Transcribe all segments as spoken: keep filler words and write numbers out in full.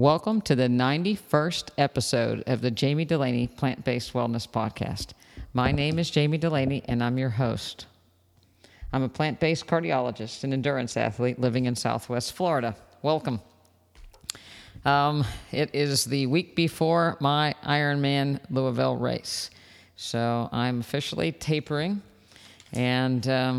Welcome to the ninety-first episode of the Jamie Delaney Plant-Based Wellness Podcast. My name is Jamie Delaney, and I'm your host. I'm a plant-based cardiologist and endurance athlete living in Southwest Florida. Welcome. Um, it is the week before my Ironman Louisville race, so I'm officially tapering and um,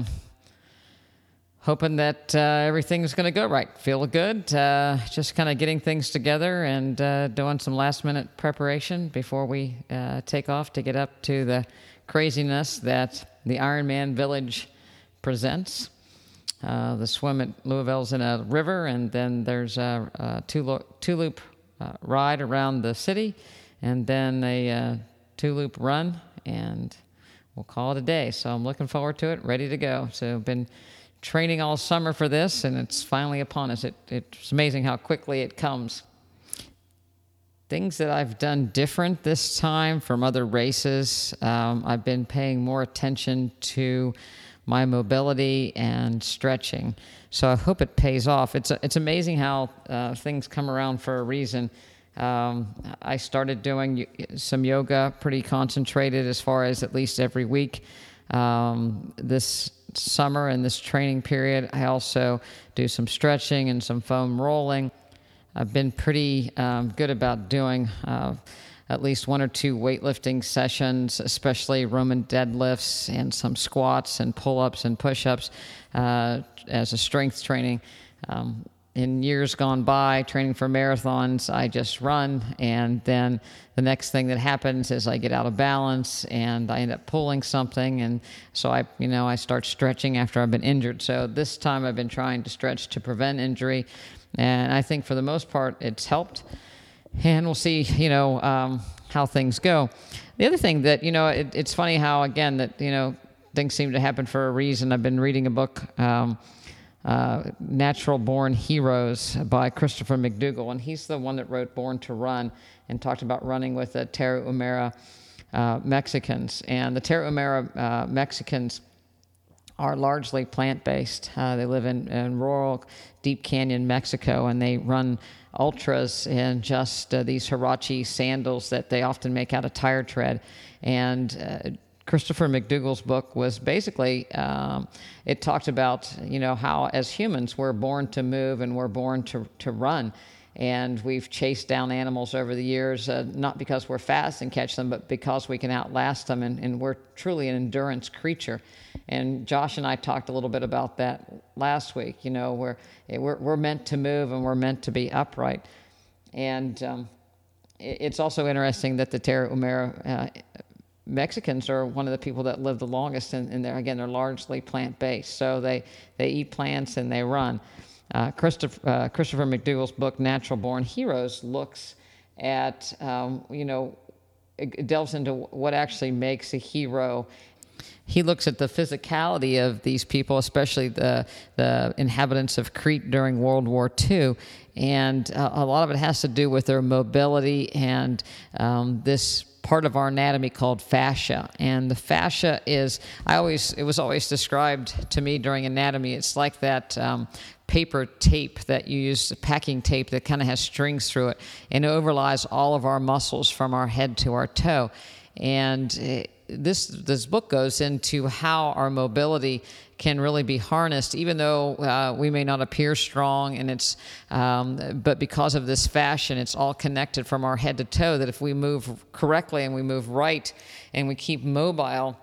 hoping that uh, everything's going to go right. Feel good. Uh, just kind of getting things together and uh, doing some last-minute preparation before we uh, take off to get up to the craziness that the Ironman Village presents. Uh, the swim at Louisville's in a river, and then there's a, a two-lo- two-loop uh, ride around the city, and then a uh, two-loop run, and we'll call it a day. So I'm looking forward to it, ready to go. So I've been training all summer for this, and it's finally upon us. It, it's amazing how quickly it comes. Things that I've done different this time from other races, um, I've been paying more attention to my mobility and stretching. So I hope it pays off. It's it's amazing how uh, things come around for a reason. Um, I started doing some yoga, pretty concentrated as far as at least every week. Um, this summer and this training period, I also do some stretching and some foam rolling. I've been pretty um, good about doing uh, at least one or two weightlifting sessions, especially Roman deadlifts and some squats and pull-ups and push-ups uh, as a strength training. Um, in years gone by, training for marathons, I just run, and then the next thing that happens is I get out of balance and I end up pulling something, and so I, you know, I start stretching after I've been injured. So this time I've been trying to stretch to prevent injury, and I think for the most part it's helped. And we'll see, you know, um, how things go. The other thing that, you know, it, it's funny how, again, that, you know, things seem to happen for a reason. I've been reading a book, um, uh, Natural Born Heroes by Christopher McDougall, and he's the one that wrote Born to Run and talked about running with the Tarahumara uh, Mexicans. And the Tarahumara uh, Mexicans are largely plant-based. Uh, they live in, in rural, deep canyon Mexico, and they run ultras in just uh, these Huarache sandals that they often make out of tire tread. And uh, Christopher McDougall's book was basically, um, it talked about, you know, how as humans we're born to move and we're born to, to run. And we've chased down animals over the years, uh, not because we're fast and catch them, but because we can outlast them, and, and we're truly an endurance creature. And Josh and I talked a little bit about that last week. You know, we're we're, we're meant to move and we're meant to be upright. And um, it, it's also interesting that the Tarahumara uh, Mexicans are one of the people that live the longest, and, and they're, again, they're largely plant-based. So they, they eat plants and they run. Uh, Christopher, uh, Christopher McDougall's book, Natural Born Heroes, looks at, um, you know, it delves into what actually makes a hero. He looks at the physicality of these people, especially the the inhabitants of Crete during World War Two, and uh, a lot of it has to do with their mobility and um, this part of our anatomy called fascia. And the fascia is, I always, it was always described to me during anatomy, it's like that um, paper tape that you use, packing tape that kind of has strings through it, and it overlies all of our muscles from our head to our toe. And it, this this book goes into how our mobility can really be harnessed, even though uh, we may not appear strong, and it's um, but because of this fashion, it's all connected from our head to toe, that if we move correctly and we move right and we keep mobile,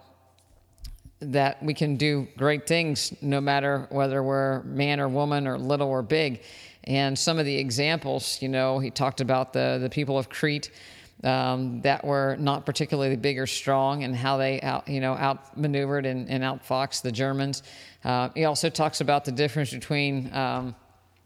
that we can do great things no matter whether we're man or woman or little or big. And some of the examples, you know, he talked about the the people of Crete Um, that were not particularly big or strong, and how they out, you know, outmaneuvered and, and outfoxed the Germans. Uh, he also talks about the difference between, um,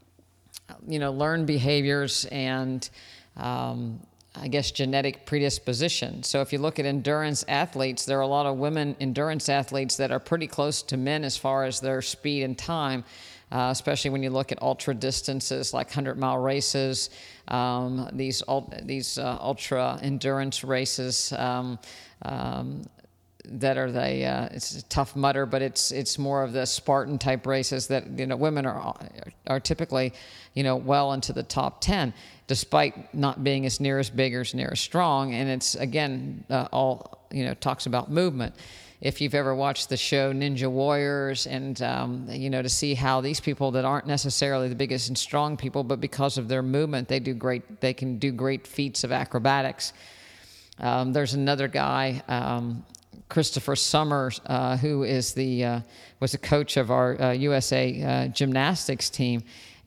you know, learned behaviors and, um, I guess, genetic predisposition. So if you look at endurance athletes, there are a lot of women endurance athletes that are pretty close to men as far as their speed and time. Uh, especially when you look at ultra distances like hundred-mile races, um, these ul- these uh, ultra endurance races. Um, um, that are the uh, it's a Tough Mudder, but it's it's more of the Spartan type races that, you know, women are are typically, you know, well into the top ten, despite not being as near as big or as near as strong. And it's again uh, all, you know, talks about movement. If you've ever watched the show Ninja Warriors, and um, you know, to see how these people that aren't necessarily the biggest and strong people, but because of their movement, they do great. They can do great feats of acrobatics. Um, there's another guy, um, Christopher Summers, uh, who is the uh, was the coach of our uh, U S A uh, gymnastics team,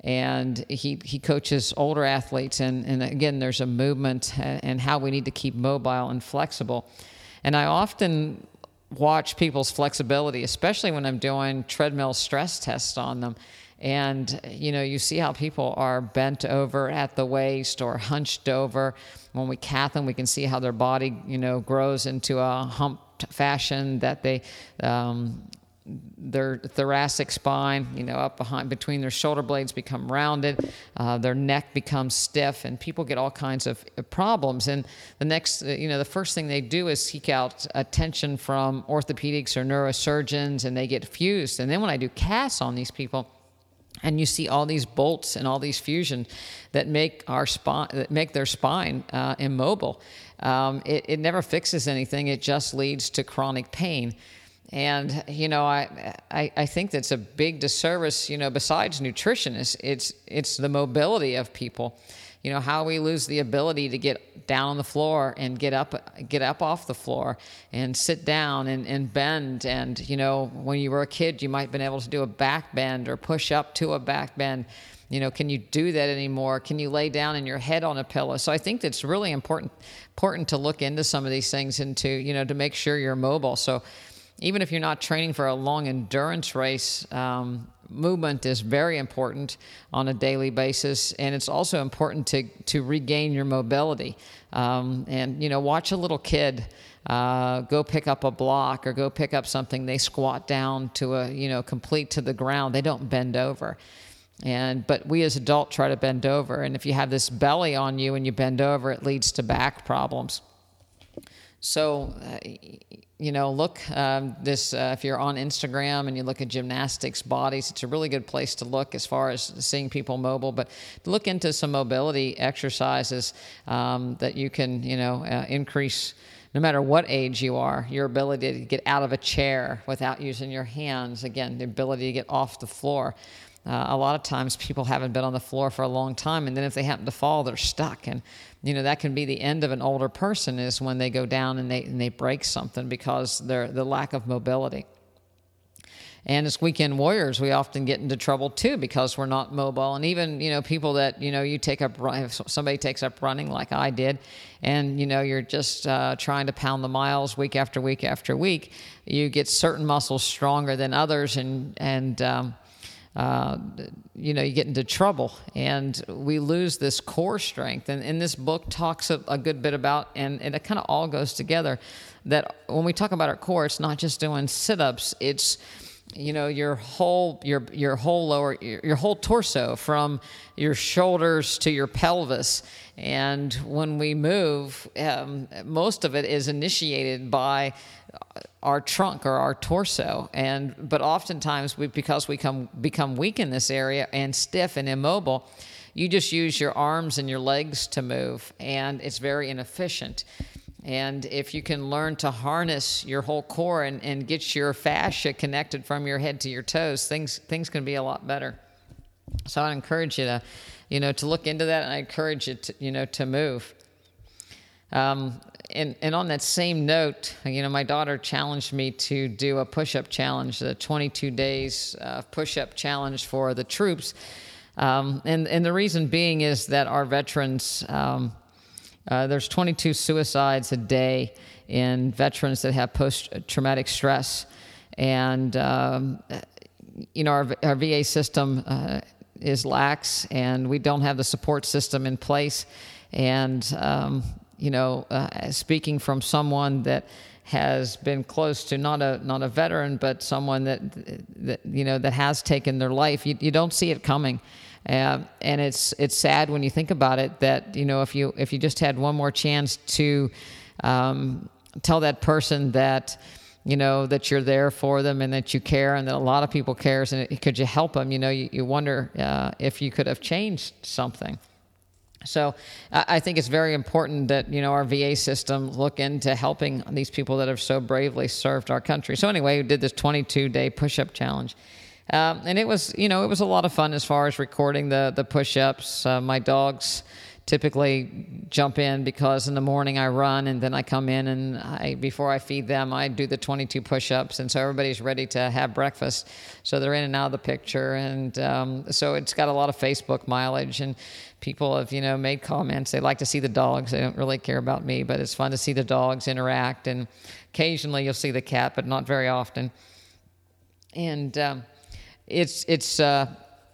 and he he coaches older athletes. And, and again, there's a movement and how we need to keep mobile and flexible. And I often watch people's flexibility, especially when I'm doing treadmill stress tests on them. And, you know, you see how people are bent over at the waist or hunched over. When we cath them, we can see how their body, you know, grows into a humped fashion, that they, um, their thoracic spine, you know, up behind between their shoulder blades become rounded, uh, their neck becomes stiff, and people get all kinds of problems. And the next, you know, the first thing they do is seek out attention from orthopedics or neurosurgeons, and they get fused. And then when I do casts on these people, and you see all these bolts and all these fusions that make our spine, that make their spine uh, immobile, um, it, it never fixes anything. It just leads to chronic pain. And, you know, I, I I think that's a big disservice, you know, besides nutrition, is it's it's the mobility of people. You know, how we lose the ability to get down on the floor and get up get up off the floor and sit down and, and bend. And, you know, when you were a kid, you might have been able to do a back bend or push up to a back bend. You know, can you do that anymore? Can you lay down and your head on a pillow? So I think it's really important important to look into some of these things and to, you know, to make sure you're mobile. So even if you're not training for a long endurance race, um, movement is very important on a daily basis, and it's also important to to regain your mobility. Um, and, you know, watch a little kid uh, go pick up a block or go pick up something. They squat down to a, you know, complete to the ground. They don't bend over. And but we as adults try to bend over, and if you have this belly on you and you bend over, it leads to back problems. So, uh, you know, look, um, this, uh, if you're on Instagram and you look at gymnastics bodies, it's a really good place to look as far as seeing people mobile, but look into some mobility exercises um, that you can, you know, uh, increase, no matter what age you are, your ability to get out of a chair without using your hands. Again, the ability to get off the floor. Uh, a lot of times people haven't been on the floor for a long time, and then if they happen to fall, they're stuck. And, you know, that can be the end of an older person, is when they go down and they and they break something because they're the lack of mobility. And as weekend warriors, we often get into trouble too because we're not mobile. And even, you know, people that, you know, you take up, if somebody takes up running like I did, and, you know, you're just uh, trying to pound the miles week after week after week, you get certain muscles stronger than others, and, and, um, Uh, you know, you get into trouble, and we lose this core strength. And, and this book talks a, a good bit about, and, and it kind of all goes together, that when we talk about our core, it's not just doing sit-ups, it's, you know, your whole, your, your whole lower, your, your whole torso, from your shoulders to your pelvis. And when we move, um, most of it is initiated by our trunk or our torso, and but oftentimes we, because we come become weak in this area and stiff and immobile, you just use your arms and your legs to move, and it's very inefficient. And if you can learn to harness your whole core and, and get your fascia connected from your head to your toes, things things can be a lot better. So I encourage you to, you know, to look into that, and I encourage you to, you know, to move. Um, and, and on that same note, you know, my daughter challenged me to do a push-up challenge, the twenty-two days uh, push-up challenge for the troops. Um, and, and the reason being is that our veterans, um, uh, there's twenty-two suicides a day in veterans that have post-traumatic stress. And, um, you know, our, our V A system uh, is lax, and we don't have the support system in place. And, um, you know, uh, speaking from someone that has been close to not a not a veteran, but someone that, that you know, that has taken their life, you, you don't see it coming. Uh, and it's it's sad when you think about it, that, you know, if you if you just had one more chance to um, tell that person that, you know, that you're there for them and that you care and that a lot of people cares. And it, could you help them? You know, you, you wonder uh, if you could have changed something. So I think it's very important that, you know, our V A system look into helping these people that have so bravely served our country. So anyway, we did this twenty-two day push-up challenge. Um, and it was, you know, it was a lot of fun as far as recording the, the push-ups. Uh, my dogs typically jump in because in the morning I run and then I come in and I, before I feed them, I do the twenty-two push-ups. And so everybody's ready to have breakfast. So they're in and out of the picture. And um, so it's got a lot of Facebook mileage, and people have, you know, made comments. They like to see the dogs. They don't really care about me, but it's fun to see the dogs interact. And occasionally you'll see the cat, but not very often. And um, it's, it's, uh,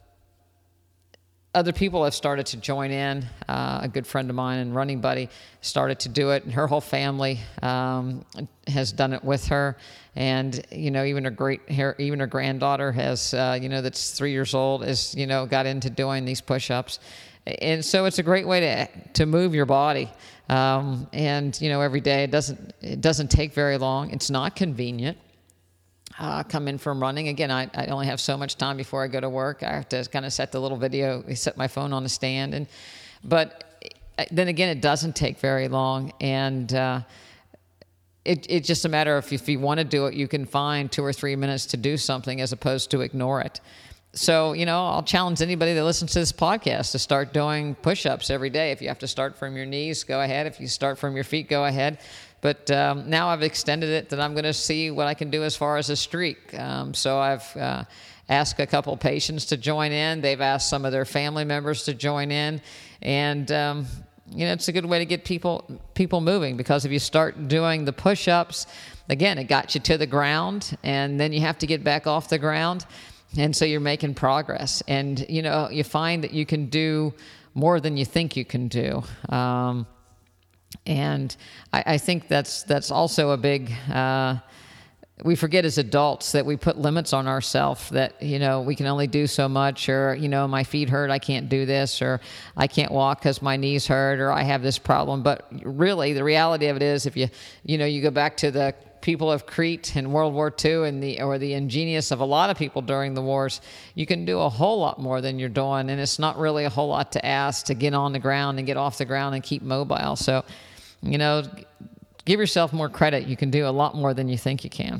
other people have started to join in. Uh, a good friend of mine and running buddy started to do it, and her whole family um, has done it with her. And you know, even her great, her, even her granddaughter has, uh, you know, that's three years old, is, you know, got into doing these push-ups. And so it's a great way to to move your body. Um, and you know, every day it doesn't it doesn't take very long. It's not convenient. Uh, come in from running. Again, I, I only have so much time before I go to work. I have to kind of set the little video, set my phone on a stand. And but then again, it doesn't take very long. And uh, it, it's just a matter of if you want to do it, you can find two or three minutes to do something as opposed to ignore it. So, you know, I'll challenge anybody that listens to this podcast to start doing push-ups every day. If you have to start from your knees, go ahead. If you start from your feet, go ahead. But um, now I've extended it that I'm going to see what I can do as far as a streak. Um, so I've uh, asked a couple patients to join in. They've asked some of their family members to join in. And, um, you know, it's a good way to get people people moving, because if you start doing the push-ups, again, it got you to the ground, and then you have to get back off the ground. And so you're making progress. And, you know, you find that you can do more than you think you can do. Um And I, I think that's that's also a big, uh, we forget as adults that we put limits on ourselves, that, you know, we can only do so much, or, you know, my feet hurt, I can't do this, or I can't walk because my knees hurt, or I have this problem. But really, the reality of it is, if you, you know, you go back to the people of Crete in World War Two and the or the ingenious of a lot of people during the wars, you can do a whole lot more than you're doing, and it's not really a whole lot to ask to get on the ground and get off the ground and keep mobile. So, you know, give yourself more credit. You can do a lot more than you think you can.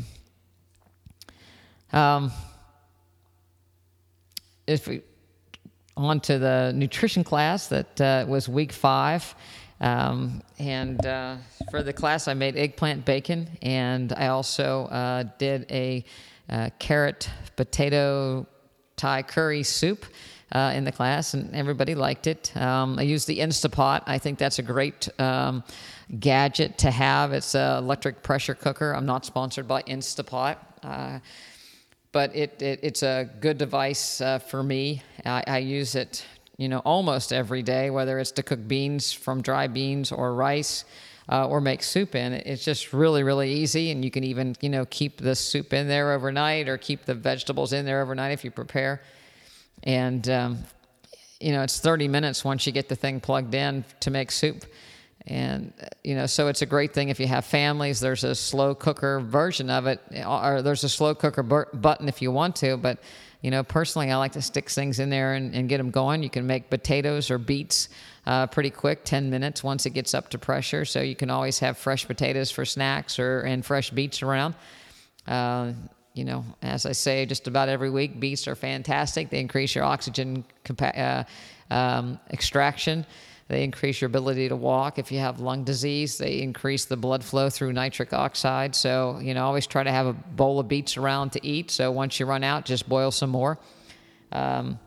Um, if we on to the nutrition class, that uh, was week five. Um, and uh, for the class, I made eggplant bacon, and I also uh, did a uh, carrot potato Thai curry soup uh, in the class, and everybody liked it. Um, I used the Instapot. I think that's a great um, gadget to have. It's an electric pressure cooker. I'm not sponsored by Instapot, uh, but it, it it's a good device uh, for me. I, I use it, you know, almost every day, whether it's to cook beans from dry beans or rice, uh, or make soup in. It's just really, really easy, and you can even, you know, keep the soup in there overnight, or keep the vegetables in there overnight if you prepare. And, um, you know, it's thirty minutes once you get the thing plugged in to make soup. And, you know, so it's a great thing if you have families. There's a slow cooker version of it, or there's a slow cooker bur- button if you want to, but you know, personally, I like to stick things in there and, and get them going. You can make potatoes or beets uh, pretty quick, ten minutes once it gets up to pressure. So you can always have fresh potatoes for snacks, or and fresh beets around. Uh, you know, as I say, just about every week, beets are fantastic. They increase your oxygen compa- uh, um, extraction. They increase your ability to walk. If you have lung disease, they increase the blood flow through nitric oxide. So, you know, always try to have a bowl of beets around to eat. So once you run out, just boil some more. Um,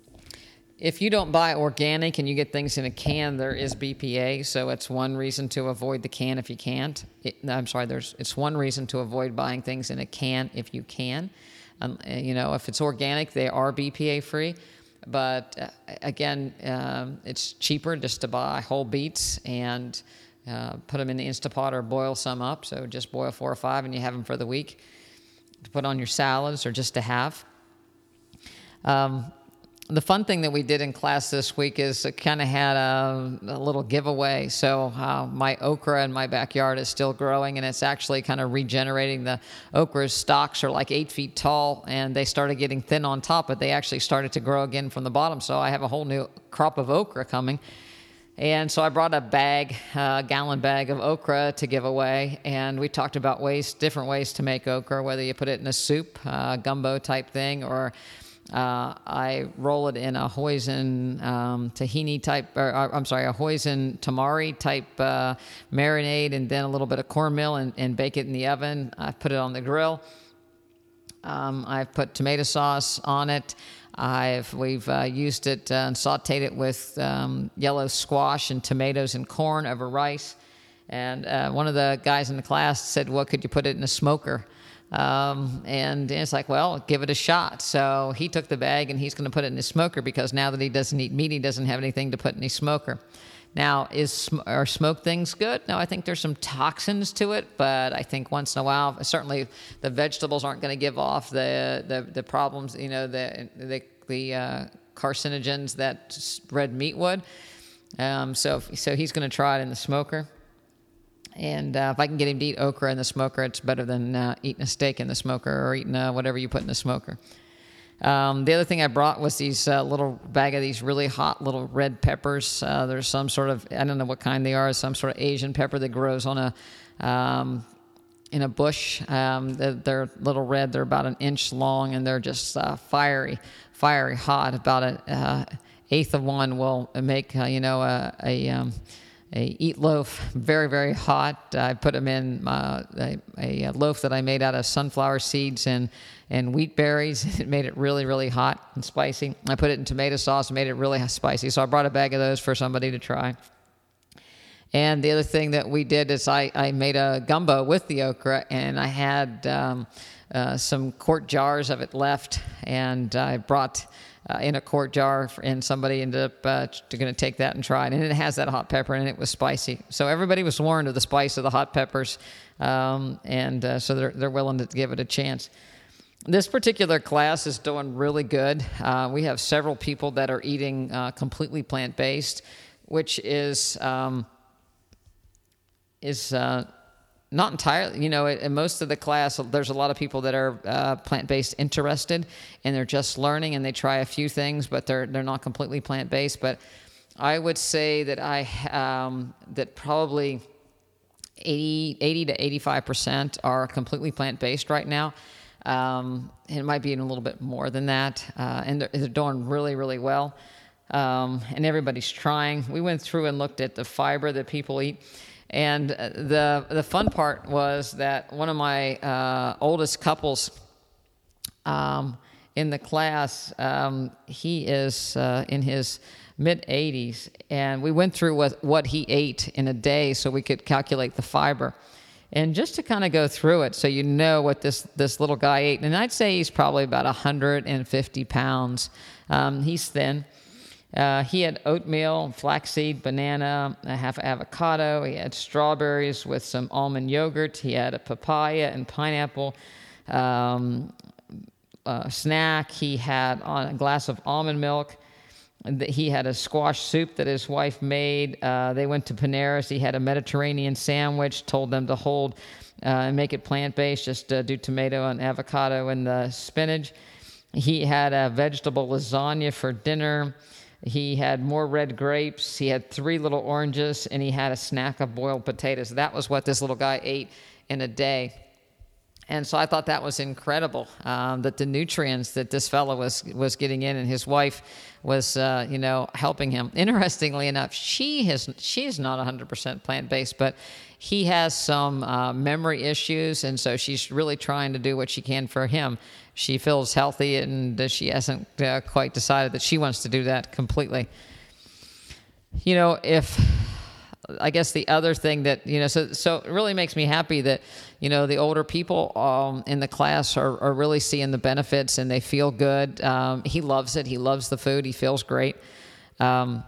if you don't buy organic and you get things in a can, there is B P A. So it's one reason to avoid the can if you can't. It, I'm sorry, there's it's one reason to avoid buying things in a can if you can. Um, you know, if it's organic, they are B P A free. But uh, again, um, it's cheaper just to buy whole beets and uh, put them in the Instapot or boil some up. So just boil four or five and you have them for the week to put on your salads or just to have. Um, the fun thing that we did in class this week is it kind of had a, a little giveaway. So uh, my okra in my backyard is still growing, and it's actually kind of regenerating. The okra's stalks are like eight feet tall, and they started getting thin on top, but they actually started to grow again from the bottom. So I have a whole new crop of okra coming. And so I brought a bag, a gallon bag of okra to give away, and we talked about ways, different ways to make okra, whether you put it in a soup, uh, gumbo type thing, or uh, I roll it in a hoisin um, tahini type, or uh, I'm sorry, a hoisin tamari type uh, marinade, and then a little bit of cornmeal and, and bake it in the oven. I put it on the grill. Um, I've put tomato sauce on it. I've we've uh, used it uh, and sautéed it with um, yellow squash and tomatoes and corn over rice. And uh, one of the guys in the class said, "Well, could you put it in a smoker?" Um, and it's like, well, give it a shot. So he took the bag and he's going to put it in his smoker because now that he doesn't eat meat, he doesn't have anything to put in his smoker. Now, is are smoked things good? No, I think there's some toxins to it, but I think once in a while, certainly the vegetables aren't going to give off the, the, the problems, you know, the the, the uh, carcinogens that red meat would. Um, so so he's going to try it in the smoker. And uh, if I can get him to eat okra in the smoker, it's better than uh, eating a steak in the smoker or eating uh, whatever you put in the smoker. Um, the other thing I brought was these uh, little bag of these really hot little red peppers. Uh, there's some sort of, I don't know what kind they are, some sort of Asian pepper that grows on a um, in a bush. Um, they're, they're little red. They're about an inch long, and they're just uh, fiery, fiery hot. About an uh, eighth of one will make uh, you know a a, um, a eat loaf very very hot. I put them in uh, a, a loaf that I made out of sunflower seeds and. and wheat berries. It made it really, really hot and spicy. I put it in tomato sauce and made it really spicy. So I brought a bag of those for somebody to try. And the other thing that we did is I, I made a gumbo with the okra, and I had um, uh, some quart jars of it left, and I brought uh, in a quart jar, and somebody ended up uh, going to take that and try it. And it has that hot pepper, and it was spicy. So everybody was warned of the spice of the hot peppers, um, and uh, so they're, they're willing to give it a chance. This particular class is doing really good. Uh, we have several people that are eating uh, completely plant-based, which is um, is uh, not entirely, you know, in most of the class, there's a lot of people that are uh, plant-based interested, and they're just learning, and they try a few things, but they're they're not completely plant-based. But I would say that I um, that probably eighty, eighty to eighty-five percent are completely plant-based right now. Um, it might be even a little bit more than that, uh, and they're, they're doing really, really well, um, and everybody's trying. We went through and looked at the fiber that people eat, and the the fun part was that one of my uh, oldest couples um, in the class, um, he is uh, in his mid eighties, and we went through what, what he ate in a day so we could calculate the fiber. And just to kind of go through it so you know what this, this little guy ate. And I'd say he's probably about one hundred fifty pounds. Um, he's thin. Uh, he had oatmeal, flaxseed, banana, a half avocado. He had strawberries with some almond yogurt. He had a papaya and pineapple um, uh, snack. He had a glass of almond milk. He had a squash soup that his wife made. Uh, they went to Panera's. He had a Mediterranean sandwich, told them to hold uh, and make it plant-based, just uh, do tomato and avocado and the spinach. He had a vegetable lasagna for dinner. He had more red grapes. He had three little oranges, and he had a snack of boiled potatoes. That was what this little guy ate in a day. And so I thought that was incredible, um, that the nutrients that this fellow was was getting in, and his wife was, uh, you know, helping him. Interestingly enough, she has she's not one hundred percent plant-based, but he has some uh, memory issues, and so she's really trying to do what she can for him. She feels healthy, and uh, she hasn't uh, quite decided that she wants to do that completely. You know, if... I guess the other thing that, you know, so so it really makes me happy that, you know, the older people um, in the class are, are really seeing the benefits, and they feel good. Um, he loves it. He loves the food. He feels great. Um,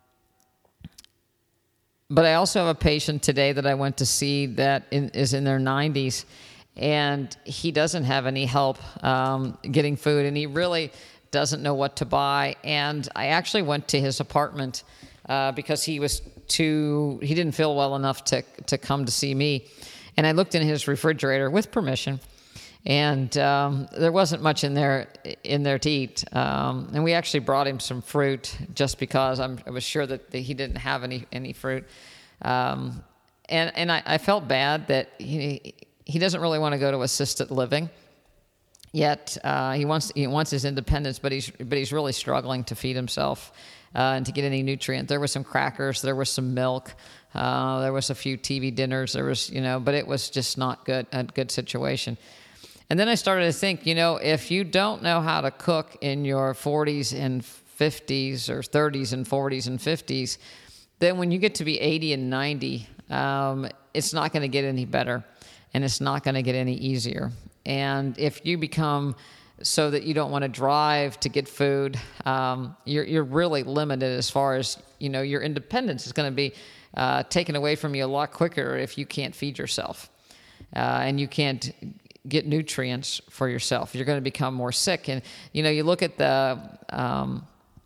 but I also have a patient today that I went to see that in, is in their nineties, and he doesn't have any help um, getting food, and he really doesn't know what to buy. And I actually went to his apartment uh, because he was too, he didn't feel well enough to, to come to see me. And I looked in his refrigerator with permission, and um, there wasn't much in there in there to eat. Um, and we actually brought him some fruit just because I'm, I was sure that he didn't have any any fruit. Um, and and I, I felt bad that he he doesn't really want to go to assisted living. Yet uh, he wants he wants his independence, but he's but he's really struggling to feed himself uh, and to get any nutrient. There were some crackers, there was some milk, uh, there was a few T V dinners, there was you know, but it was just not good a good situation. And then I started to think, you know, if you don't know how to cook in your forties and fifties or thirties and forties and fifties, then when you get to be eighty and ninety, um, it's not going to get any better, and it's not going to get any easier. And if you become so that you don't want to drive to get food, um, you're you're really limited as far as, you know, your independence is going to be uh, taken away from you a lot quicker if you can't feed yourself uh, and you can't get nutrients for yourself. You're going to become more sick. And, you know, you look at the um,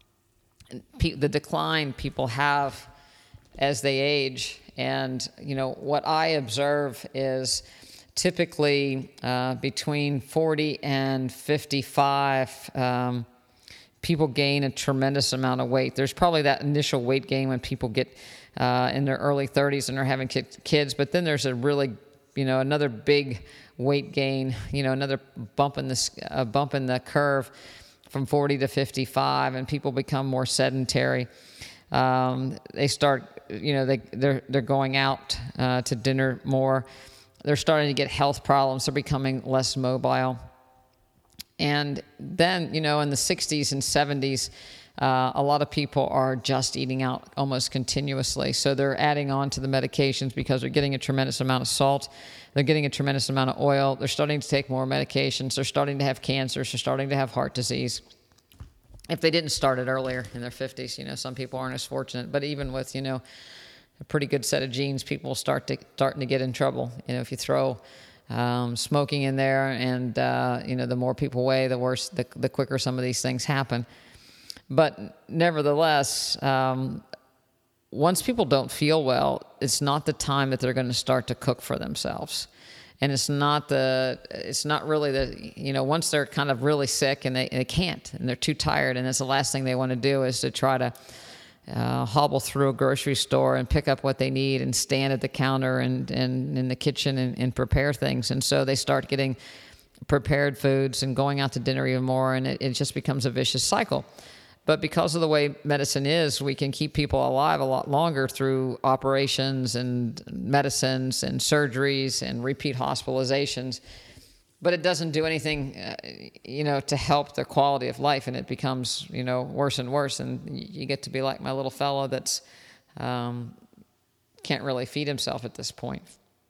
pe- the decline people have as they age. And, you know, what I observe is typically uh, between forty and fifty-five, um, people gain a tremendous amount of weight. There's probably that initial weight gain when people get uh, in their early thirties and are having kids, but then there's a really, you know, another big weight gain, you know, another bump in the uh, bump in the curve from forty to fifty-five, and people become more sedentary. Um, they start, you know, they they're they're going out uh, to dinner more. They're starting to get health problems. They're becoming less mobile. And then, you know, in the sixties and seventies, uh, a lot of people are just eating out almost continuously. So they're adding on to the medications because they're getting a tremendous amount of salt. They're getting a tremendous amount of oil. They're starting to take more medications. They're starting to have cancers. They're starting to have heart disease. If they didn't start it earlier in their fifties, you know, some people aren't as fortunate. But even with, you know, a pretty good set of genes, people start to starting to get in trouble. You know, if you throw um, smoking in there, and uh, you know, the more people weigh, the worse, the, the quicker some of these things happen. But nevertheless, um, once people don't feel well, it's not the time that they're going to start to cook for themselves. And it's not the, it's not really the, you know, once they're kind of really sick and they, and they can't, and they're too tired, and it's the last thing they want to do is to try to Uh, hobble through a grocery store and pick up what they need and stand at the counter and, and in the kitchen and, and prepare things. And so they start getting prepared foods and going out to dinner even more, and it, it just becomes a vicious cycle. But because of the way medicine is, we can keep people alive a lot longer through operations and medicines and surgeries and repeat hospitalizations. But it doesn't do anything, uh, you know, to help the quality of life, and it becomes, you know, worse and worse. And you get to be like my little fellow that's um, can't really feed himself at this point.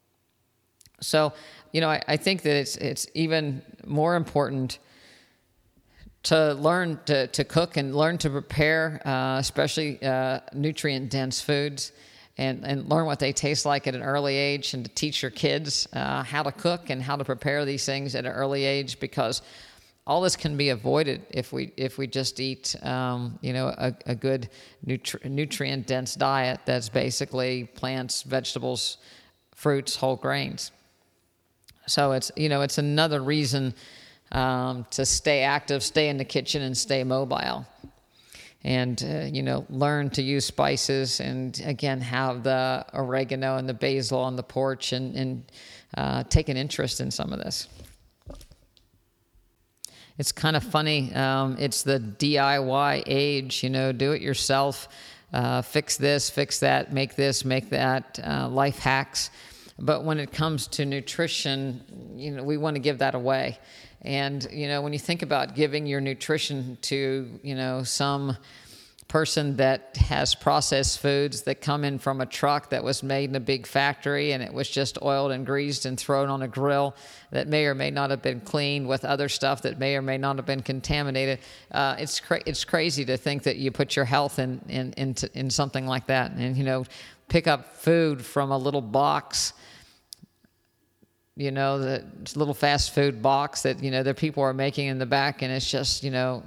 So, you know, I, I think that it's it's even more important to learn to, to cook and learn to prepare, uh, especially uh, nutrient-dense foods. And, and learn what they taste like at an early age, and to teach your kids uh, how to cook and how to prepare these things at an early age, because all this can be avoided if we if we just eat um, you know a, a good nutri- nutrient dense diet that's basically plants, vegetables, fruits, whole grains. So it's you know it's another reason um, to stay active, stay in the kitchen, and stay mobile. And, uh, you know, learn to use spices, and, again, have the oregano and the basil on the porch, and, and uh, take an interest in some of this. It's kind of funny. Um, it's the D I Y age, you know, do it yourself, uh, fix this, fix that, make this, make that, uh, life hacks. But when it comes to nutrition, you know, we want to give that away. And, you know, when you think about giving your nutrition to, you know, some person that has processed foods that come in from a truck that was made in a big factory, and it was just oiled and greased and thrown on a grill that may or may not have been cleaned with other stuff that may or may not have been contaminated, uh, it's cra- it's crazy to think that you put your health in, in, in, in something like that. And, you know, pick up food from a little box, you know, the little fast food box that, you know, the people are making in the back, and it's just, you know,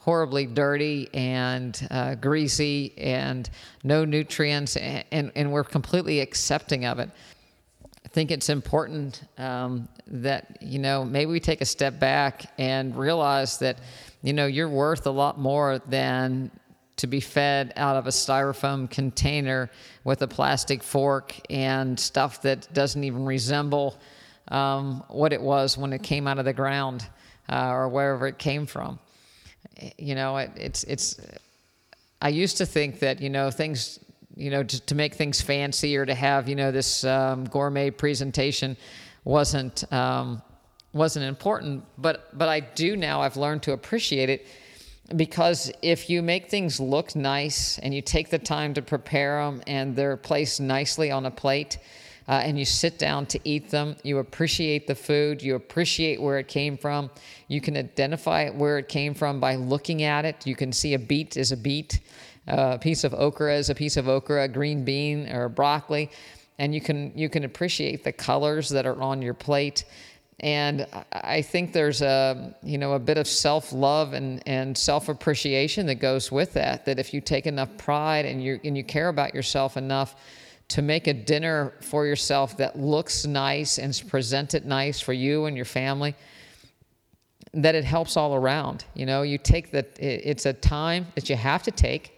horribly dirty and uh, greasy and no nutrients, and, and, and we're completely accepting of it. I think it's important um, that, you know, maybe we take a step back and realize that, you know, you're worth a lot more than to be fed out of a styrofoam container with a plastic fork and stuff that doesn't even resemble um, what it was when it came out of the ground uh, or wherever it came from. You know, it, it's, it's, I used to think that, you know, things, you know, to, to make things fancy or to have, you know, this um, gourmet presentation wasn't, um, wasn't important, but, but I do now, I've learned to appreciate it, because if you make things look nice and you take the time to prepare them and they're placed nicely on a plate, uh, and you sit down to eat them, you appreciate the food, you appreciate where it came from. You can identify where it came from by looking at it. You can see a beet is a beet, uh, a piece of okra is a piece of okra, a green bean or broccoli, and you can you can appreciate the colors that are on your plate. And I think there's a, you know, a bit of self-love and, and self-appreciation that goes with that, that if you take enough pride and you and you care about yourself enough to make a dinner for yourself that looks nice and is presented nice for you and your family, that it helps all around. You know, you take that, it's a time that you have to take,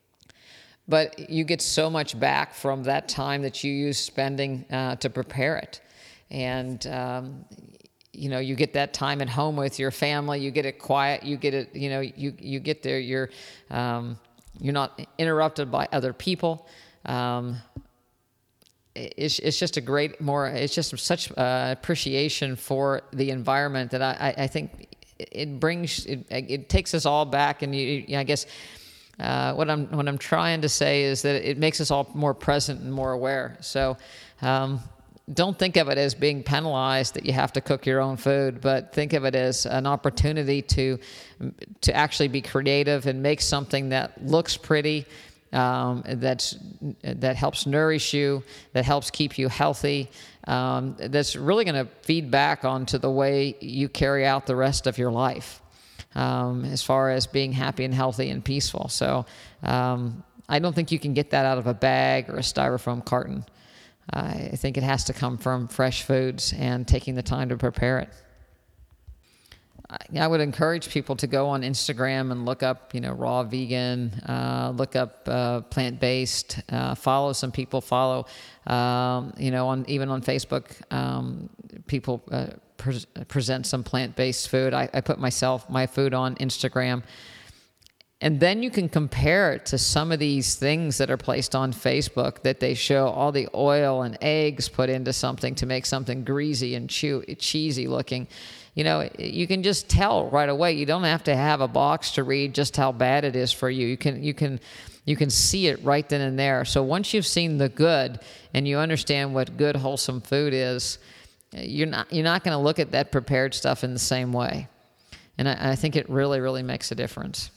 but you get so much back from that time that you use spending uh, to prepare it. And, um, you know, you get that time at home with your family, you get it quiet, you get it, you know, you, you get there, you're, um, you're not interrupted by other people. Um, it's, it's just a great, more, it's just such uh, appreciation for the environment that I, I, I think it brings, it, it takes us all back. And you, you I guess, uh, what I'm, what I'm trying to say is that it makes us all more present and more aware. So, um, don't think of it as being penalized that you have to cook your own food, but think of it as an opportunity to to actually be creative and make something that looks pretty, um, that's that helps nourish you, that helps keep you healthy, um, that's really going to feed back onto the way you carry out the rest of your life, um, as far as being happy and healthy and peaceful. So um, I don't think you can get that out of a bag or a styrofoam carton. I think it has to come from fresh foods and taking the time to prepare it. I would encourage people to go on Instagram and look up, you know, raw vegan, uh, look up uh, plant-based, uh, follow some people, follow, um, you know, on even on Facebook, um, people uh, pre- present some plant-based food. I, I put myself, my food on Instagram. And then you can compare it to some of these things that are placed on Facebook that they show all the oil and eggs put into something to make something greasy and chew, cheesy looking. You know, you can just tell right away. You don't have to have a box to read just how bad it is for you. You can you can you can see it right then and there. So once you've seen the good and you understand what good wholesome food is, you're not you're not going to look at that prepared stuff in the same way. And I, I think it really really makes a difference.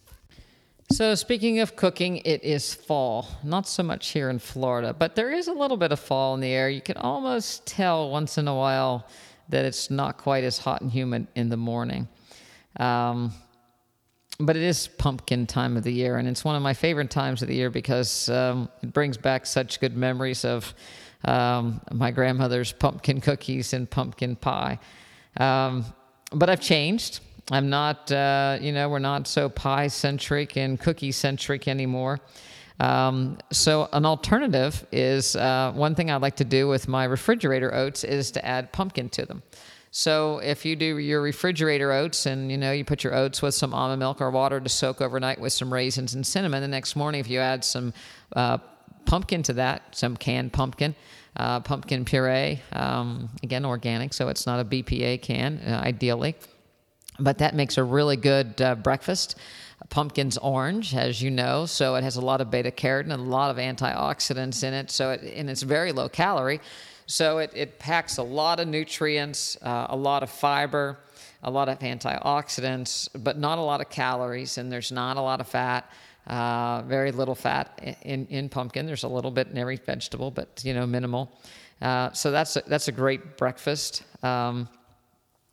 So speaking of cooking, it is fall. Not so much here in Florida, but there is a little bit of fall in the air. You can almost tell once in a while that it's not quite as hot and humid in the morning. Um, but it is pumpkin time of the year, and it's one of my favorite times of the year because um, it brings back such good memories of um, my grandmother's pumpkin cookies and pumpkin pie. Um, but I've changed. I'm not, uh, you know, we're not so pie-centric and cookie-centric anymore. Um, so an alternative is, uh, one thing I like to do with my refrigerator oats is to add pumpkin to them. So if you do your refrigerator oats and, you know, you put your oats with some almond milk or water to soak overnight with some raisins and cinnamon, the next morning if you add some uh, pumpkin to that, some canned pumpkin, uh, pumpkin puree, um, again, organic, so it's not a B P A can, uh, ideally. But that makes a really good uh, breakfast. Pumpkin's orange, as you know, so it has a lot of beta-carotene and a lot of antioxidants in it. So it, and it's very low calorie. So it, it packs a lot of nutrients, uh, a lot of fiber, a lot of antioxidants, but not a lot of calories. And there's not a lot of fat, uh, very little fat in, in pumpkin. There's a little bit in every vegetable, but, you know, minimal. Uh, so that's a, that's a great breakfast. Um,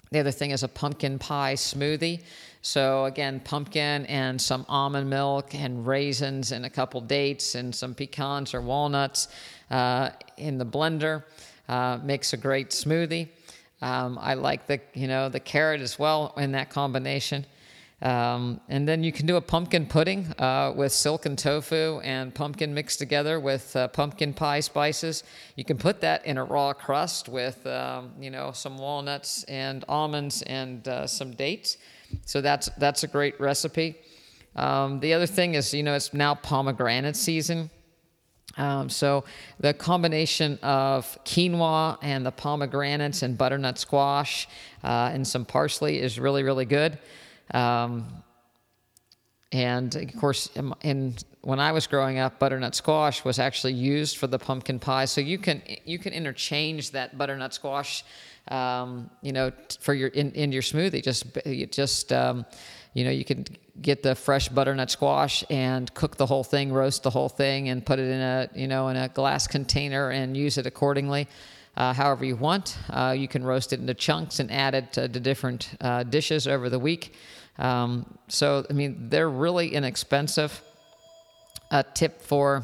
The other thing is a pumpkin pie smoothie. So again, pumpkin and some almond milk and raisins and a couple dates and some pecans or walnuts uh, in the blender uh, makes a great smoothie. Um, I like the you know the carrot as well in that combination. Um, and then you can do a pumpkin pudding uh, with silken tofu and pumpkin mixed together with uh, pumpkin pie spices. You can put that in a raw crust with, um, you know, some walnuts and almonds and uh, some dates. So that's that's a great recipe. Um, the other thing is, you know, it's now pomegranate season. Um, so the combination of quinoa and the pomegranates and butternut squash uh, and some parsley is really, really good. Um, and of course, in, in when I was growing up, butternut squash was actually used for the pumpkin pie. So you can you can interchange that butternut squash, um, you know, for your in, in your smoothie. Just you just um, you know you can get the fresh butternut squash and cook the whole thing, roast the whole thing, and put it in a you know in a glass container and use it accordingly. Uh, however you want. Uh, you can roast it into chunks and add it to, to different uh, dishes over the week. Um, so, I mean, they're really inexpensive. A tip for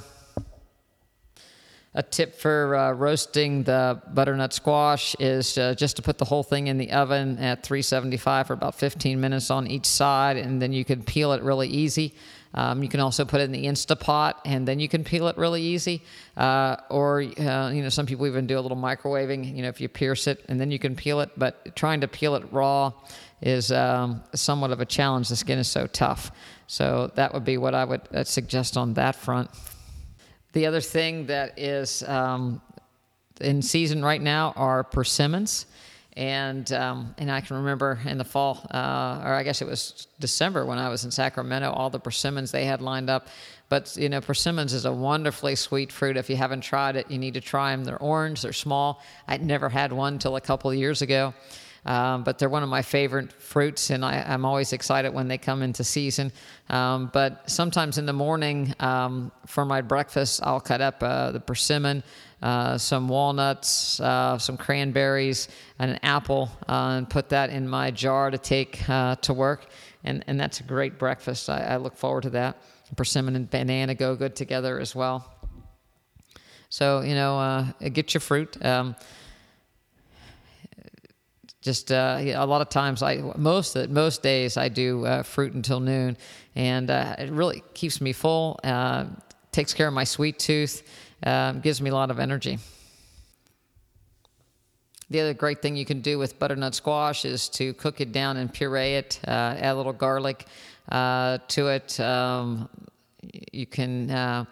a tip for uh, roasting the butternut squash is uh, just to put the whole thing in the oven at three seventy-five for about fifteen minutes on each side, and then you can peel it really easy. Um, you can also put it in the Instapot, and then you can peel it really easy. Uh, or, uh, you know, some people even do a little microwaving, you know, if you pierce it, and then you can peel it. But trying to peel it raw is um, somewhat of a challenge. The skin is so tough. So that would be what I would uh, suggest on that front. The other thing that is um, in season right now are persimmons. And um, and I can remember in the fall, uh, or I guess it was December when I was in Sacramento, all the persimmons they had lined up. But, you know, persimmons is a wonderfully sweet fruit. If you haven't tried it, you need to try them. They're orange. They're small. I'd never had one till a couple of years ago. Um, but they're one of my favorite fruits, and I, I'm always excited when they come into season. Um, but sometimes in the morning um, for my breakfast, I'll cut up uh, the persimmon, uh, some walnuts, uh, some cranberries, and an apple, uh, and put that in my jar to take uh, to work. And, and that's a great breakfast. I, I look forward to that. Persimmon and banana go good together as well. So, you know, uh, get your fruit. Um, Just uh, a lot of times, I most most days I do uh, fruit until noon, and uh, it really keeps me full. Uh, takes care of my sweet tooth, uh, gives me a lot of energy. The other great thing you can do with butternut squash is to cook it down and puree it. Uh, add a little garlic uh, to it. Um, you can. Uh,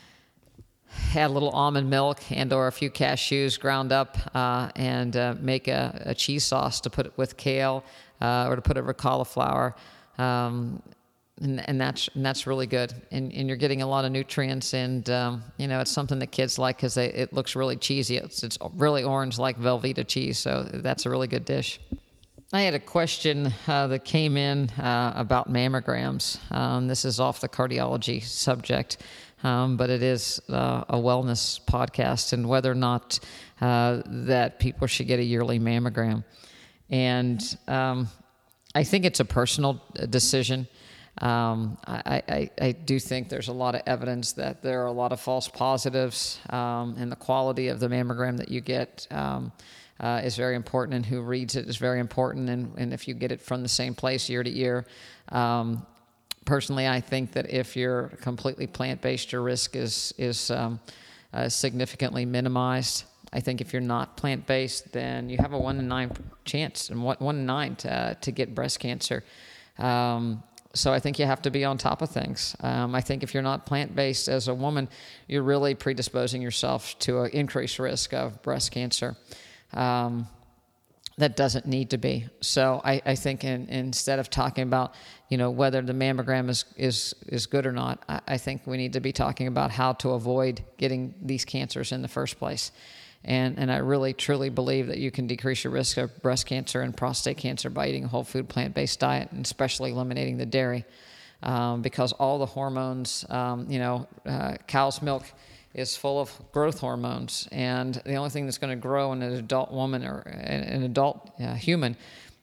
Add a little almond milk and or a few cashews ground up uh, and uh, make a, a cheese sauce to put it with kale uh, or to put it with cauliflower. Um, and, and that's and that's really good. And, and you're getting a lot of nutrients, and um, you know it's something that kids like because it looks really cheesy. It's, it's really orange like Velveeta cheese, so that's a really good dish. I had a question uh, that came in uh, about mammograms. Um, this is off the cardiology subject. Um, but it is uh, a wellness podcast, and whether or not uh, that people should get a yearly mammogram. And um, I think it's a personal decision. Um, I, I, I do think there's a lot of evidence that there are a lot of false positives, um, and the quality of the mammogram that you get um, uh, is very important, and who reads it is very important. And, and if you get it from the same place year to year, um, personally, I think that if you're completely plant-based, your risk is is um, uh, significantly minimized. I think if you're not plant-based, then you have a one in nine chance, and one, one in nine to, uh, to get breast cancer. Um, so I think you have to be on top of things. Um, I think if you're not plant-based as a woman, you're really predisposing yourself to an increased risk of breast cancer. Um, that doesn't need to be. So I, I think in, instead of talking about, you know, whether the mammogram is, is, is good or not, I, I think we need to be talking about how to avoid getting these cancers in the first place. And and I really, truly believe that you can decrease your risk of breast cancer and prostate cancer by eating a whole food plant-based diet, and especially eliminating the dairy, um, because all the hormones, um, you know, uh, cow's milk is full of growth hormones, and the only thing that's going to grow in an adult woman or an adult uh, human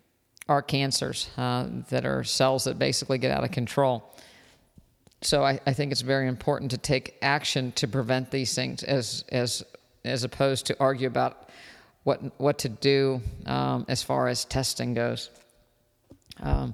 are cancers uh, that are cells that basically get out of control. So I, I think it's very important to take action to prevent these things, as as as opposed to argue about what what to do um, as far as testing goes. Um,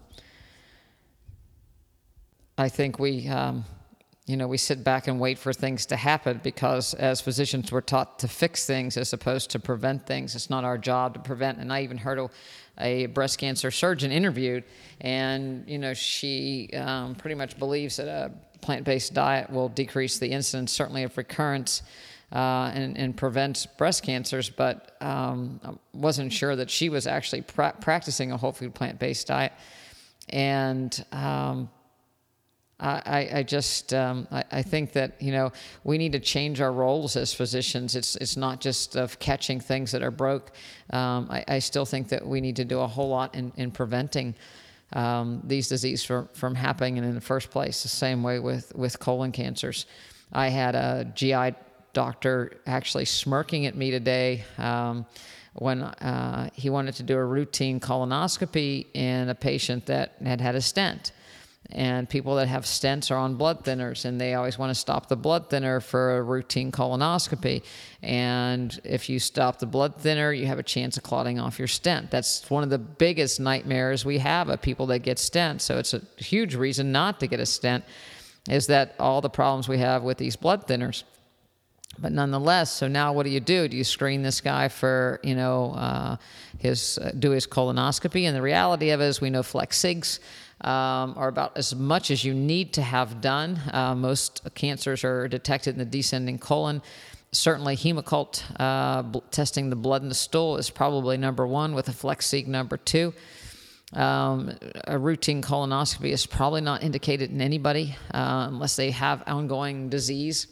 I think we, um, you know, we sit back and wait for things to happen because as physicians we're taught to fix things as opposed to prevent things. It's not our job to prevent. And I even heard a, a breast cancer surgeon interviewed, and, you know, she um, pretty much believes that a plant-based diet will decrease the incidence, certainly of recurrence, uh, and, and prevents breast cancers, but um, I wasn't sure that she was actually pra- practicing a whole food plant-based diet. And um, I, I just um, I, I think that, you know, we need to change our roles as physicians. It's it's not just of catching things that are broke. Um, I, I still think that we need to do a whole lot in, in preventing um, these diseases from, from happening in the first place. The same way with, with colon cancers. I had a G I doctor actually smirking at me today um, when uh, he wanted to do a routine colonoscopy in a patient that had had a stent. And people that have stents are on blood thinners, and they always want to stop the blood thinner for a routine colonoscopy. And if you stop the blood thinner, you have a chance of clotting off your stent. That's one of the biggest nightmares we have of people that get stents. So it's a huge reason not to get a stent, is that all the problems we have with these blood thinners. But nonetheless, so now what do you do? Do you screen this guy for, you know, uh, his uh, do his colonoscopy? And the reality of it is we know FLEX-SIGs um, are about as much as you need to have done. Uh, most cancers are detected in the descending colon. Certainly Hemoccult uh, bl- testing the blood in the stool is probably number one, with a FLEX-SIG number two. Um, a routine colonoscopy is probably not indicated in anybody uh, unless they have ongoing disease.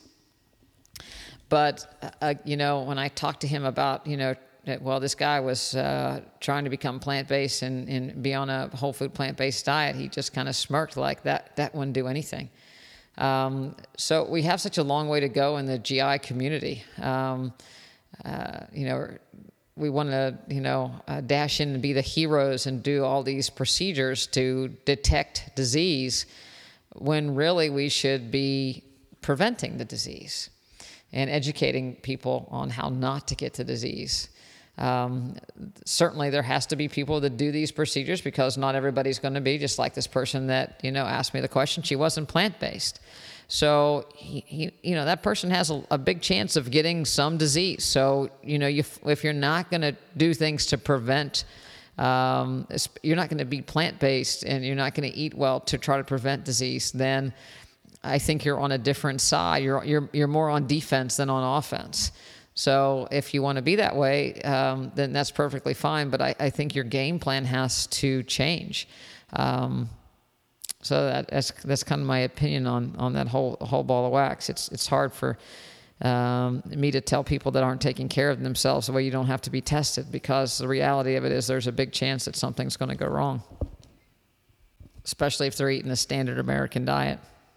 But, uh, you know, when I talked to him about, you know, well, this guy was uh, trying to become plant-based and, and be on a whole food plant-based diet, he just kind of smirked like that. That wouldn't do anything. Um, so we have such a long way to go in the G I community. Um, uh, you know, we want to, you know, uh, dash in and be the heroes and do all these procedures to detect disease when really we should be preventing the disease and educating people on how not to get the disease. Um, certainly there has to be people that do these procedures because not everybody's going to be, just like this person that, you know, asked me the question, she wasn't plant-based. So, he, he, you know, that person has a, a big chance of getting some disease. So, you know, you, if you're not going to do things to prevent, um, you're not going to be plant-based and you're not going to eat well to try to prevent disease, then I think you're on a different side. You're you're you're more on defense than on offense. So if you want to be that way, um, then that's perfectly fine. But I, I think your game plan has to change. Um, so that, that's that's kind of my opinion on on that whole whole ball of wax. It's it's hard for um, me to tell people that aren't taking care of themselves the way you don't have to be tested, because the reality of it is there's a big chance that something's going to go wrong, especially if they're eating a standard American diet.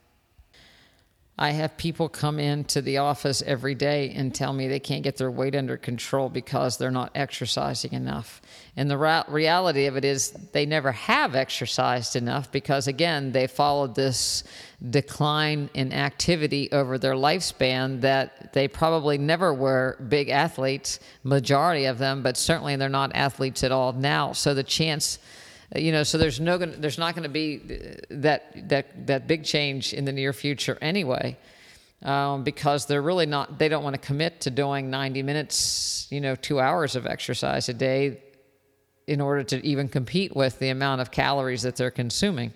I have people come into the office every day and tell me they can't get their weight under control because they're not exercising enough. And the ra- reality of it is they never have exercised enough because, again, they followed this decline in activity over their lifespan that they probably never were big athletes, majority of them, but certainly they're not athletes at all now. So the chance... You know, so there's no, there's not going to be that that that big change in the near future anyway, um, because they're really not. They don't want to commit to doing ninety minutes, you know, two hours of exercise a day, in order to even compete with the amount of calories that they're consuming.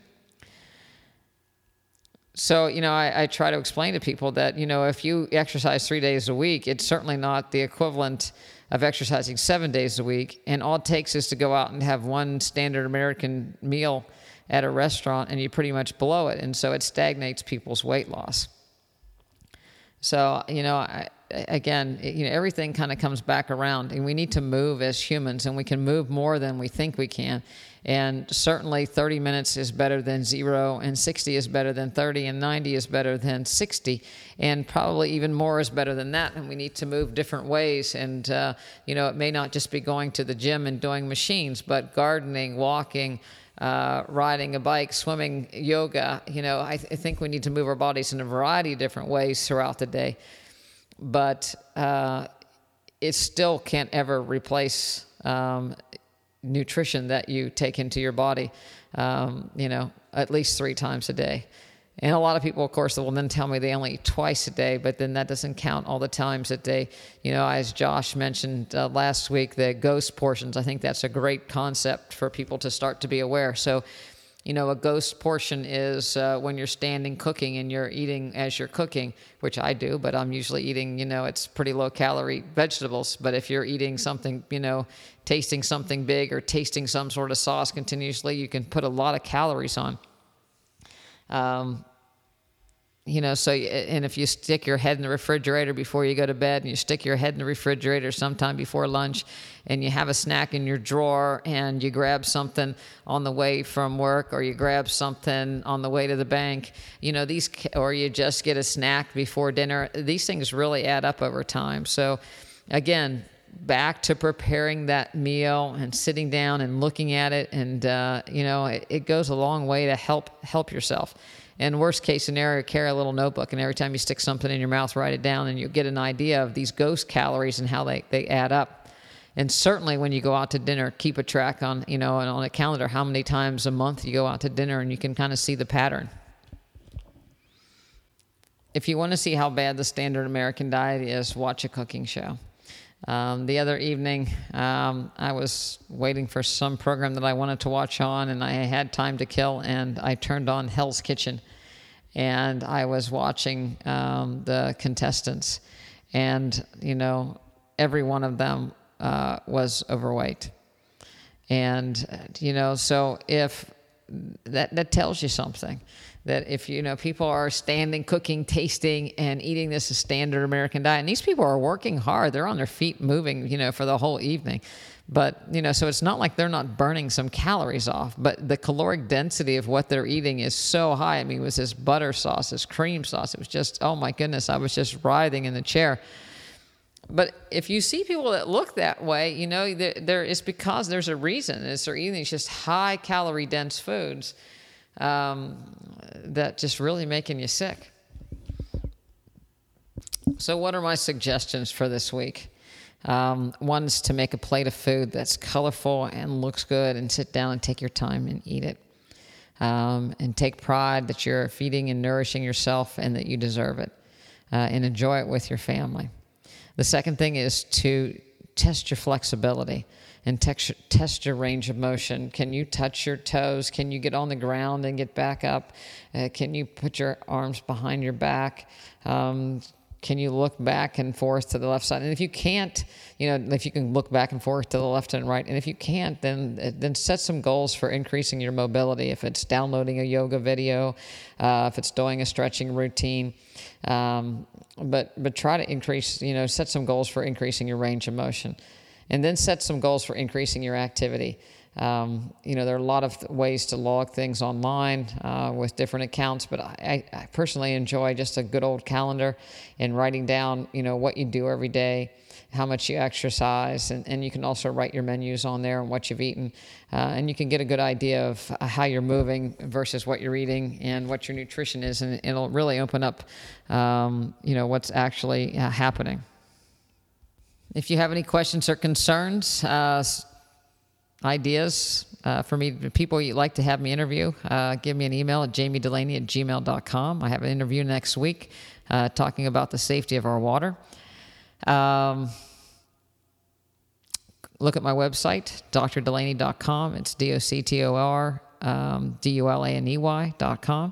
So, you know, I, I try to explain to people that, you know, if you exercise three days a week, it's certainly not the equivalent of exercising seven days a week. And all it takes is to go out and have one standard American meal at a restaurant and you pretty much blow it. And so it stagnates people's weight loss. So, you know, I, again, you know, everything kind of comes back around, and we need to move as humans, and we can move more than we think we can. And certainly thirty minutes is better than zero, and sixty is better than thirty, and ninety is better than sixty, and probably even more is better than that. And we need to move different ways. And, uh, you know, it may not just be going to the gym and doing machines, but gardening, walking, uh, riding a bike, swimming, yoga. You know, I, th- I think we need to move our bodies in a variety of different ways throughout the day. But uh, it still can't ever replace um, nutrition that you take into your body, um, you know, at least three times a day. And a lot of people, of course, will then tell me they only eat twice a day, but then that doesn't count all the times that they, you know, as Josh mentioned uh, last week, the ghost portions. I think that's a great concept for people to start to be aware. So, you know, a ghost portion is uh, when you're standing cooking and you're eating as you're cooking, which I do, but I'm usually eating, you know, it's pretty low calorie vegetables. But if you're eating something, you know, tasting something big or tasting some sort of sauce continuously, you can put a lot of calories on. Um, you know, so, and if you stick your head in the refrigerator before you go to bed, and you stick your head in the refrigerator sometime before lunch, and you have a snack in your drawer, and you grab something on the way from work, or you grab something on the way to the bank, you know, these, or you just get a snack before dinner, these things really add up over time. So again, back to preparing that meal and sitting down and looking at it. And, uh, you know, it, it goes a long way to help, help yourself. And worst case scenario, carry a little notebook, and every time you stick something in your mouth, write it down, and you'll get an idea of these ghost calories and how they, they add up. And certainly when you go out to dinner, keep a track on, you know, on a calendar, how many times a month you go out to dinner, and you can kind of see the pattern. If you want to see how bad the standard American diet is, watch a cooking show. Um, the other evening, um, I was waiting for some program that I wanted to watch on, and I had time to kill, and I turned on Hell's Kitchen, and I was watching um, the contestants, and, you know, every one of them uh, was overweight. And, you know, so if that, that tells you something. That if, you know, people are standing, cooking, tasting, and eating this standard American diet, and these people are working hard. They're on their feet moving, you know, for the whole evening. But, you know, so it's not like they're not burning some calories off, but the caloric density of what they're eating is so high. I mean, it was this butter sauce, this cream sauce. It was just, oh my goodness, I was just writhing in the chair. But if you see people that look that way, you know, there, there it's because there's a reason. It's they're eating these just high calorie dense foods. Um, that just really making you sick. So what are my suggestions for this week? Um, one's to make a plate of food that's colorful and looks good, and sit down and take your time and eat it. Um, and take pride that you're feeding and nourishing yourself and that you deserve it. Uh, and enjoy it with your family. The second thing is to test your flexibility and text, test your range of motion. Can you touch your toes? Can you get on the ground and get back up? Uh, can you put your arms behind your back? Um, can you look back and forth to the left side? And if you can't, you know, if you can look back and forth to the left and right, and if you can't, then then set some goals for increasing your mobility. If it's downloading a yoga video, uh, if it's doing a stretching routine, um, but but try to increase, you know, set some goals for increasing your range of motion. And then set some goals for increasing your activity. Um, you know, there are a lot of th- ways to log things online uh, with different accounts, but I, I personally enjoy just a good old calendar and writing down, you know, what you do every day, how much you exercise, and, and you can also write your menus on there and what you've eaten. Uh, and you can get a good idea of how you're moving versus what you're eating and what your nutrition is, and it'll really open up, um, you know, what's actually uh, happening. If you have any questions or concerns, uh, ideas uh, for me, people you'd like to have me interview, uh, give me an email at jamie delaney at gmail dot com. I have an interview next week uh, talking about the safety of our water. Um, look at my website, d r delaney dot com. It's D O C T O R um, D U L A N E Y dot com.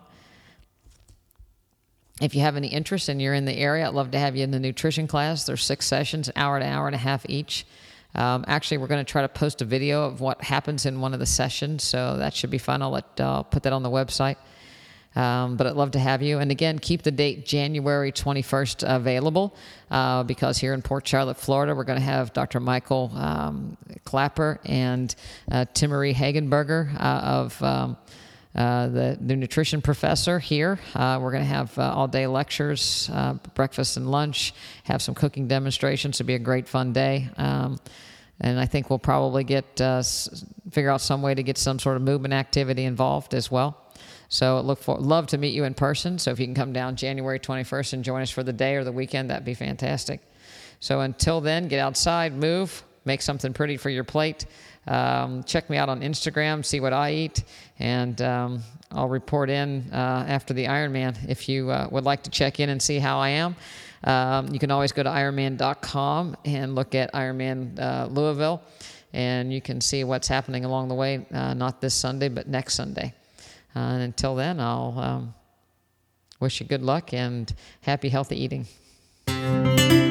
If you have any interest and you're in the area, I'd love to have you in the nutrition class. There's six sessions, an hour to an hour and a half each. Um, actually, we're going to try to post a video of what happens in one of the sessions, so that should be fun. I'll let uh, put that on the website. Um, but I'd love to have you. And again, keep the date January twenty-first available uh, because here in Port Charlotte, Florida, we're going to have Doctor Michael um, Clapper and uh, Timmerie Hagenberger uh, of um, uh, the, the nutrition professor here. Uh, we're going to have uh, all-day lectures, uh, breakfast and lunch, have some cooking demonstrations. It'll be a great, fun day. Um, and I think we'll probably get uh, s- figure out some way to get some sort of movement activity involved as well. So look for, love to meet you in person. So if you can come down January twenty-first and join us for the day or the weekend, that'd be fantastic. So until then, get outside, move, make something pretty for your plate. Um, check me out on Instagram, see what I eat, and um, I'll report in uh, after the Ironman if you uh, would like to check in and see how I am. Um, you can always go to ironman dot com and look at Ironman uh, Louisville, and you can see what's happening along the way, uh, not this Sunday, but next Sunday. Uh, and until then, I'll um, wish you good luck and happy, healthy eating.